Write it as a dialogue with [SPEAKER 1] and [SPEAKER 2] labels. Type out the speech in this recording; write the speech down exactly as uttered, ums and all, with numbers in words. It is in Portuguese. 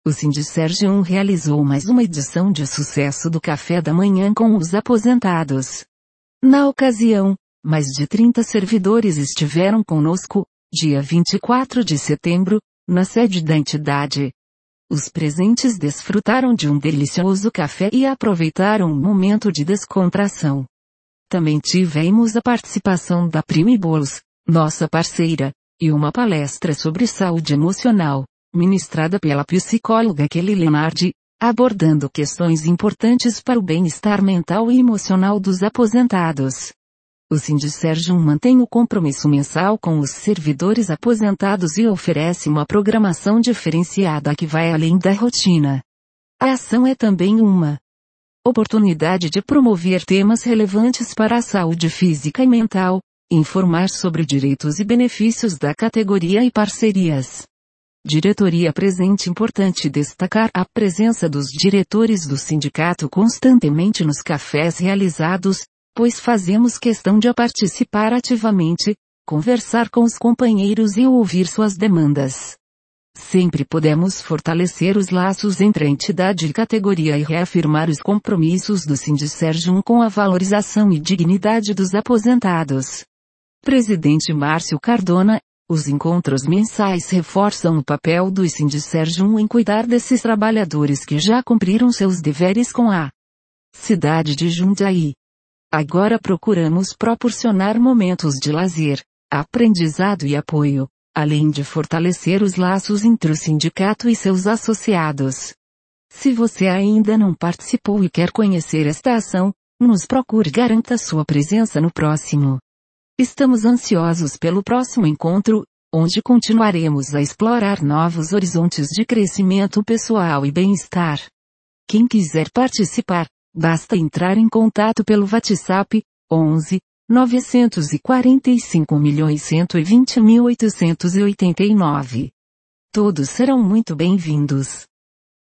[SPEAKER 1] O Sindserj realizou mais uma edição de sucesso do Café da Manhã com os aposentados. Na ocasião, mais de trinta servidores estiveram conosco, dia vinte e quatro de setembro, na sede da entidade. Os presentes desfrutaram de um delicioso café e aproveitaram um momento de descontração. Também tivemos a participação da Prime Bolos, nossa parceira, e uma palestra sobre saúde emocional, ministrada pela psicóloga Kelly Lenardi, abordando questões importantes para o bem-estar mental e emocional dos aposentados. O Sindserj mantém o compromisso mensal com os servidores aposentados e oferece uma programação diferenciada que vai além da rotina. A ação é também uma oportunidade de promover temas relevantes para a saúde física e mental, informar sobre direitos e benefícios da categoria e parcerias. Diretoria presente. Importante destacar a presença dos diretores do sindicato constantemente nos cafés realizados, pois fazemos questão de participar ativamente, conversar com os companheiros e ouvir suas demandas. Sempre podemos fortalecer os laços entre a entidade e categoria e reafirmar os compromissos do Sindserj com a valorização e dignidade dos aposentados. Presidente Márcio Cardona, os encontros mensais reforçam o papel do Sindserj em cuidar desses trabalhadores que já cumpriram seus deveres com a cidade de Jundiaí. Agora procuramos proporcionar momentos de lazer, aprendizado e apoio, além de fortalecer os laços entre o sindicato e seus associados. Se você ainda não participou e quer conhecer esta ação, nos procure e garanta sua presença no próximo. Estamos ansiosos pelo próximo encontro, onde continuaremos a explorar novos horizontes de crescimento pessoal e bem-estar. Quem quiser participar, basta entrar em contato pelo WhatsApp, onze, novecentos e quarenta e cinco milhões cento e vinte mil oitocentos e oitenta e nove. Todos serão muito bem-vindos.